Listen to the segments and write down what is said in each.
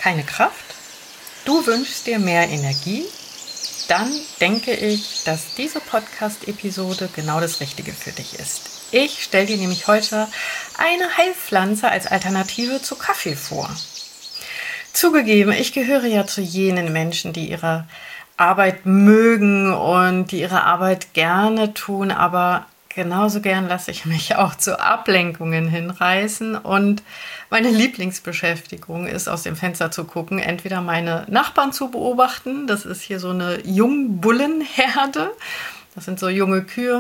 keine Kraft? Du wünschst dir mehr Energie? Dann denke ich, dass diese Podcast-Episode genau das Richtige für dich ist. Ich stelle dir nämlich heute eine Heilpflanze als Alternative zu Kaffee vor. Zugegeben, ich gehöre ja zu jenen Menschen, die ihre Arbeit mögen und die ihre Arbeit gerne tun, aber genauso gern lasse ich mich auch zu Ablenkungen hinreißen und meine Lieblingsbeschäftigung ist, aus dem Fenster zu gucken, entweder meine Nachbarn zu beobachten, das ist hier so eine Jungbullenherde, das sind so junge Kühe,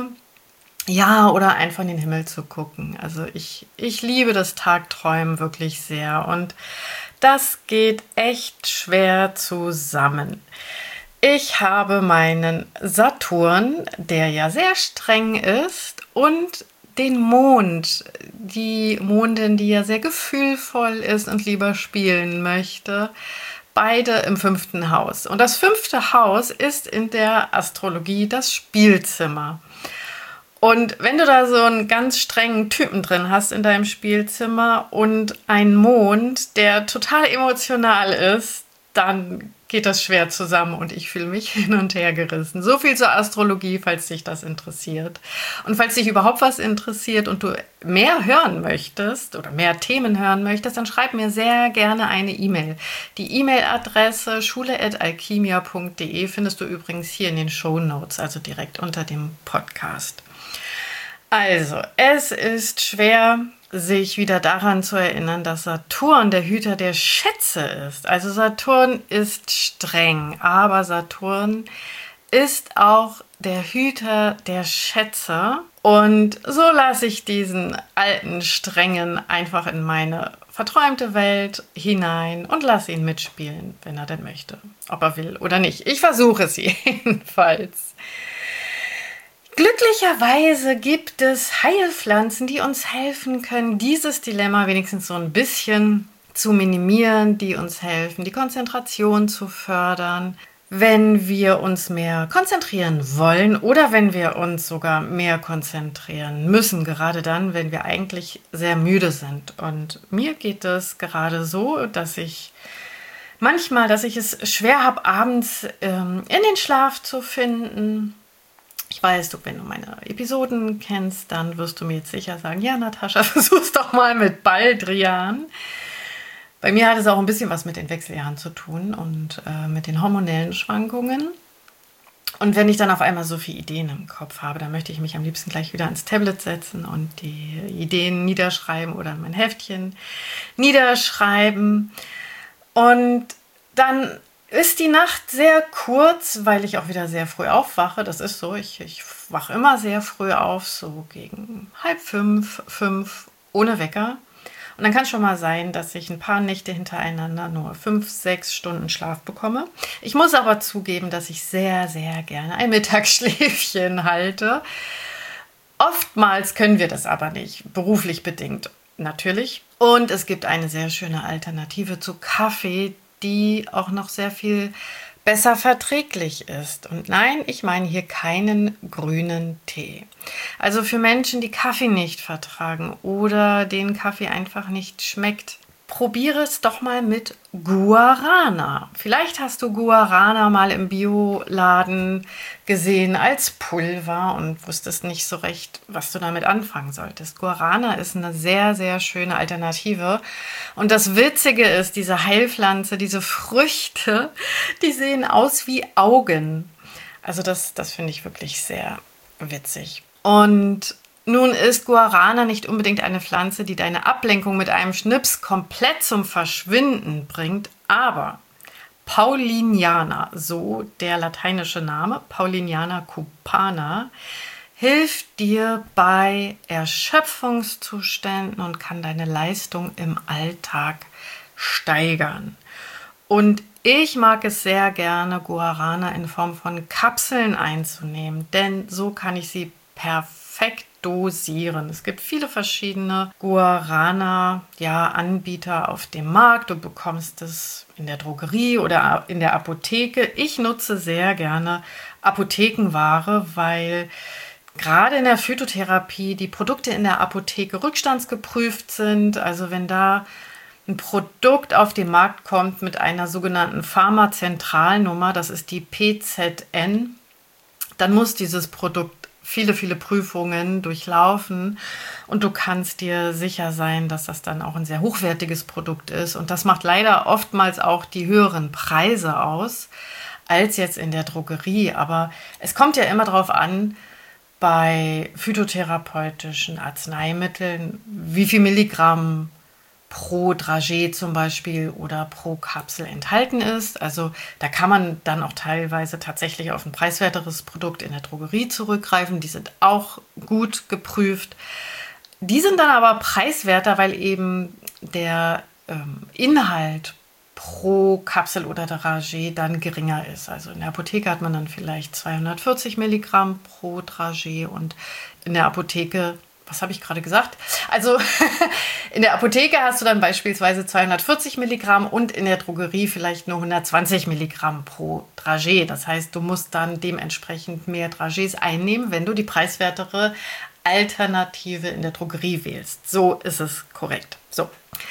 ja, oder einfach in den Himmel zu gucken. Also ich liebe das Tagträumen wirklich sehr und das geht echt schwer zusammen. Ich habe meinen Saturn, der ja sehr streng ist, und den Mond, die Mondin, die ja sehr gefühlvoll ist und lieber spielen möchte, beide im 5. Haus. Und das 5. Haus ist in der Astrologie das Spielzimmer. Und wenn du da so einen ganz strengen Typen drin hast in deinem Spielzimmer und einen Mond, der total emotional ist, dann geht das schwer zusammen und ich fühle mich hin und her gerissen. So viel zur Astrologie, falls dich das interessiert. Und falls dich überhaupt was interessiert und du mehr hören möchtest oder mehr Themen hören möchtest, dann schreib mir sehr gerne eine E-Mail. Die E-Mail-Adresse schule@alchimia.de findest du übrigens hier in den Shownotes, also direkt unter dem Podcast. Also, es ist schwer, sich wieder daran zu erinnern, dass Saturn der Hüter der Schätze ist. Also Saturn ist streng, aber Saturn ist auch der Hüter der Schätze. Und so lasse ich diesen alten Strengen einfach in meine verträumte Welt hinein und lasse ihn mitspielen, wenn er denn möchte, ob er will oder nicht. Ich versuche es jedenfalls. Glücklicherweise gibt es Heilpflanzen, die uns helfen können, dieses Dilemma wenigstens so ein bisschen zu minimieren, die uns helfen, die Konzentration zu fördern, wenn wir uns mehr konzentrieren wollen oder wenn wir uns sogar mehr konzentrieren müssen, gerade dann, wenn wir eigentlich sehr müde sind. Und mir geht es gerade so, dass ich es schwer habe, abends in den Schlaf zu finden. Ich weiß, wenn du meine Episoden kennst, dann wirst du mir jetzt sicher sagen, ja, Natascha, versuch's doch mal mit Baldrian. Bei mir hat es auch ein bisschen was mit den Wechseljahren zu tun und mit den hormonellen Schwankungen. Und wenn ich dann auf einmal so viele Ideen im Kopf habe, dann möchte ich mich am liebsten gleich wieder ans Tablet setzen und die Ideen niederschreiben oder in mein Heftchen niederschreiben. Und dann ist die Nacht sehr kurz, weil ich auch wieder sehr früh aufwache. Das ist so, ich wache immer sehr früh auf, so gegen 4:30, 5, ohne Wecker. Und dann kann es schon mal sein, dass ich ein paar Nächte hintereinander nur 5, 6 Stunden Schlaf bekomme. Ich muss aber zugeben, dass ich sehr, sehr gerne ein Mittagsschläfchen halte. Oftmals können wir das aber nicht, beruflich bedingt natürlich. Und es gibt eine sehr schöne Alternative zu Kaffee, die auch noch sehr viel besser verträglich ist. Und nein, ich meine hier keinen grünen Tee. Also für Menschen, die Kaffee nicht vertragen oder denen Kaffee einfach nicht schmeckt, probiere es doch mal mit Guarana. Vielleicht hast du Guarana mal im Bioladen gesehen als Pulver und wusstest nicht so recht, was du damit anfangen solltest. Guarana ist eine sehr, sehr schöne Alternative. Und das Witzige ist, diese Heilpflanze, diese Früchte, die sehen aus wie Augen. Also das finde ich wirklich sehr witzig. Und nun ist Guarana nicht unbedingt eine Pflanze, die deine Ablenkung mit einem Schnips komplett zum Verschwinden bringt, aber Pauliniana, so der lateinische Name, Pauliniana cupana, hilft dir bei Erschöpfungszuständen und kann deine Leistung im Alltag steigern. Und ich mag es sehr gerne, Guarana in Form von Kapseln einzunehmen, denn so kann ich sie perfekt dosieren. Es gibt viele verschiedene Guarana-Anbieter auf dem Markt. Du bekommst es in der Drogerie oder in der Apotheke. Ich nutze sehr gerne Apothekenware, weil gerade in der Phytotherapie die Produkte in der Apotheke rückstandsgeprüft sind. Also wenn da ein Produkt auf den Markt kommt mit einer sogenannten Pharmazentralnummer, das ist die PZN, dann muss dieses Produkt viele, viele Prüfungen durchlaufen und du kannst dir sicher sein, dass das dann auch ein sehr hochwertiges Produkt ist. Und das macht leider oftmals auch die höheren Preise aus als jetzt in der Drogerie. Aber es kommt ja immer darauf an, bei phytotherapeutischen Arzneimitteln, wie viel Milligramm pro Dragé zum Beispiel oder pro Kapsel enthalten ist. Also da kann man dann auch teilweise tatsächlich auf ein preiswerteres Produkt in der Drogerie zurückgreifen. Die sind auch gut geprüft. Die sind dann aber preiswerter, weil eben der Inhalt pro Kapsel oder Dragé dann geringer ist. Also in der Apotheke hat man dann vielleicht 240 Milligramm pro Dragé und in der Apotheke, was habe ich gerade gesagt? Also in der Apotheke hast du dann beispielsweise 240 Milligramm und in der Drogerie vielleicht nur 120 Milligramm pro Dragé. Das heißt, du musst dann dementsprechend mehr Dragés einnehmen, wenn du die preiswertere Alternative in der Drogerie wählst. So ist es korrekt. So.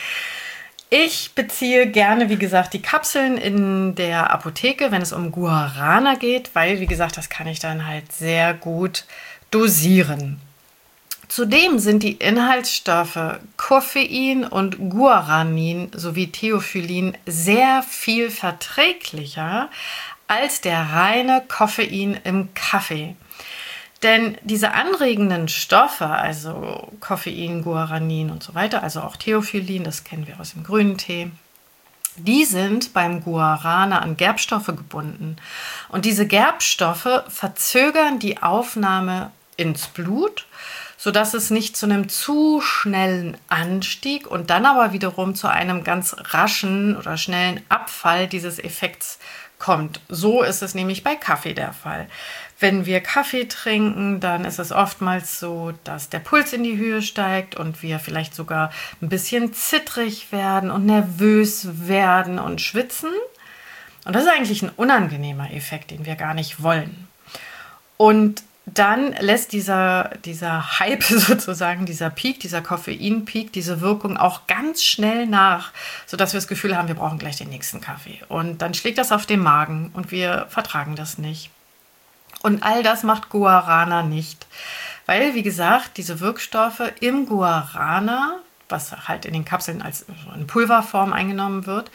Ich beziehe gerne, wie gesagt, die Kapseln in der Apotheke, wenn es um Guarana geht, weil, wie gesagt, das kann ich dann halt sehr gut dosieren. Zudem sind die Inhaltsstoffe Koffein und Guaranin sowie Theophyllin sehr viel verträglicher als der reine Koffein im Kaffee. Denn diese anregenden Stoffe, also Koffein, Guaranin und so weiter, also auch Theophyllin, das kennen wir aus dem grünen Tee, die sind beim Guarana an Gerbstoffe gebunden. Und diese Gerbstoffe verzögern die Aufnahme ins Blut, sodass es nicht zu einem zu schnellen Anstieg und dann aber wiederum zu einem ganz raschen oder schnellen Abfall dieses Effekts kommt. So ist es nämlich bei Kaffee der Fall. Wenn wir Kaffee trinken, dann ist es oftmals so, dass der Puls in die Höhe steigt und wir vielleicht sogar ein bisschen zittrig werden und nervös werden und schwitzen. Und das ist eigentlich ein unangenehmer Effekt, den wir gar nicht wollen. Und dann lässt dieser Hype sozusagen, dieser Peak, dieser Koffeinpeak, diese Wirkung auch ganz schnell nach, sodass wir das Gefühl haben, wir brauchen gleich den nächsten Kaffee. Und dann schlägt das auf den Magen und wir vertragen das nicht. Und all das macht Guarana nicht, weil, wie gesagt, diese Wirkstoffe im Guarana, was halt in den Kapseln als in Pulverform eingenommen wird,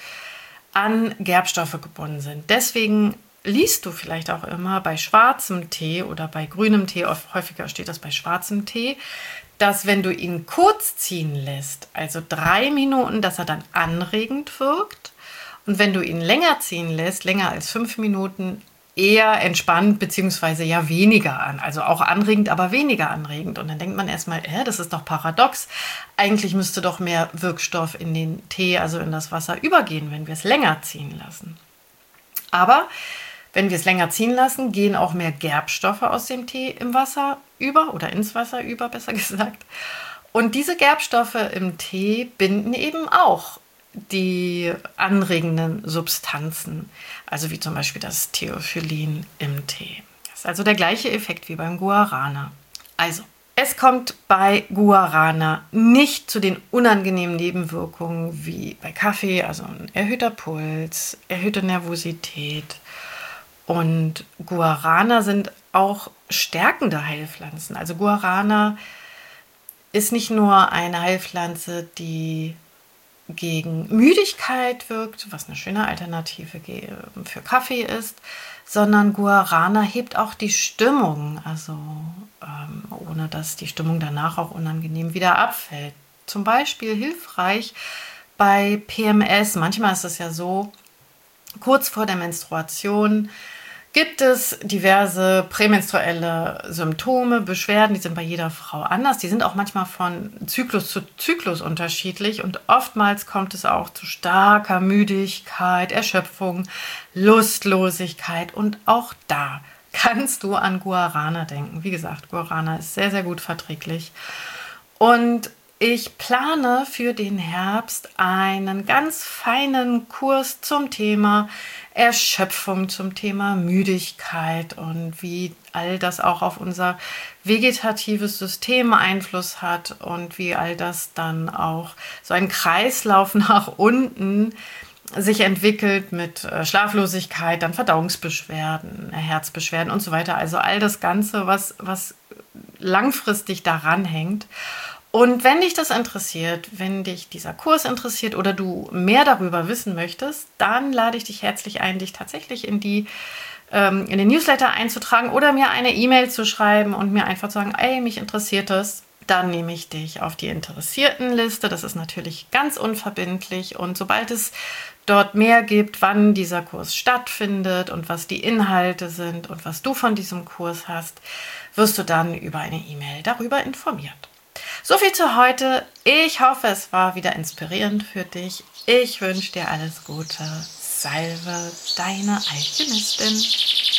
an Gerbstoffe gebunden sind. Deswegen liest du vielleicht auch immer bei schwarzem Tee oder bei grünem Tee, häufiger steht das bei schwarzem Tee, dass wenn du ihn kurz ziehen lässt, also 3 Minuten, dass er dann anregend wirkt. Und wenn du ihn länger ziehen lässt, länger als 5 Minuten, eher entspannt beziehungsweise ja weniger an. Also auch anregend, aber weniger anregend. Und dann denkt man erstmal, das ist doch paradox. Eigentlich müsste doch mehr Wirkstoff in den Tee, also in das Wasser übergehen, wenn wir es länger ziehen lassen. Aber wenn wir es länger ziehen lassen, gehen auch mehr Gerbstoffe aus dem Tee im Wasser über oder ins Wasser über, besser gesagt. Und diese Gerbstoffe im Tee binden eben auch die anregenden Substanzen, also wie zum Beispiel das Theophyllin im Tee. Das ist also der gleiche Effekt wie beim Guarana. Also, es kommt bei Guarana nicht zu den unangenehmen Nebenwirkungen wie bei Kaffee, also ein erhöhter Puls, erhöhte Nervosität. Und Guarana sind auch stärkende Heilpflanzen. Also Guarana ist nicht nur eine Heilpflanze, die gegen Müdigkeit wirkt, was eine schöne Alternative für Kaffee ist, sondern Guarana hebt auch die Stimmung, also ohne dass die Stimmung danach auch unangenehm wieder abfällt. Zum Beispiel hilfreich bei PMS. Manchmal ist es ja so, kurz vor der Menstruation gibt es diverse prämenstruelle Symptome, Beschwerden, die sind bei jeder Frau anders. Die sind auch manchmal von Zyklus zu Zyklus unterschiedlich und oftmals kommt es auch zu starker Müdigkeit, Erschöpfung, Lustlosigkeit und auch da kannst du an Guarana denken. Wie gesagt, Guarana ist sehr, sehr gut verträglich und Ich plane für den Herbst einen ganz feinen Kurs zum Thema Erschöpfung, zum Thema Müdigkeit und wie all das auch auf unser vegetatives System Einfluss hat und wie all das dann auch so ein Kreislauf nach unten sich entwickelt mit Schlaflosigkeit, dann Verdauungsbeschwerden, Herzbeschwerden und so weiter. Also all das Ganze, was langfristig daran hängt. Und wenn dich das interessiert, wenn dich dieser Kurs interessiert oder du mehr darüber wissen möchtest, dann lade ich dich herzlich ein, dich tatsächlich in den Newsletter einzutragen oder mir eine E-Mail zu schreiben und mir einfach zu sagen, ey, mich interessiert das. Dann nehme ich dich auf die Interessiertenliste. Das ist natürlich ganz unverbindlich. Und sobald es dort mehr gibt, wann dieser Kurs stattfindet und was die Inhalte sind und was du von diesem Kurs hast, wirst du dann über eine E-Mail darüber informiert. So viel zu heute. Ich hoffe, es war wieder inspirierend für dich. Ich wünsche dir alles Gute. Salve, deine Alchemistin.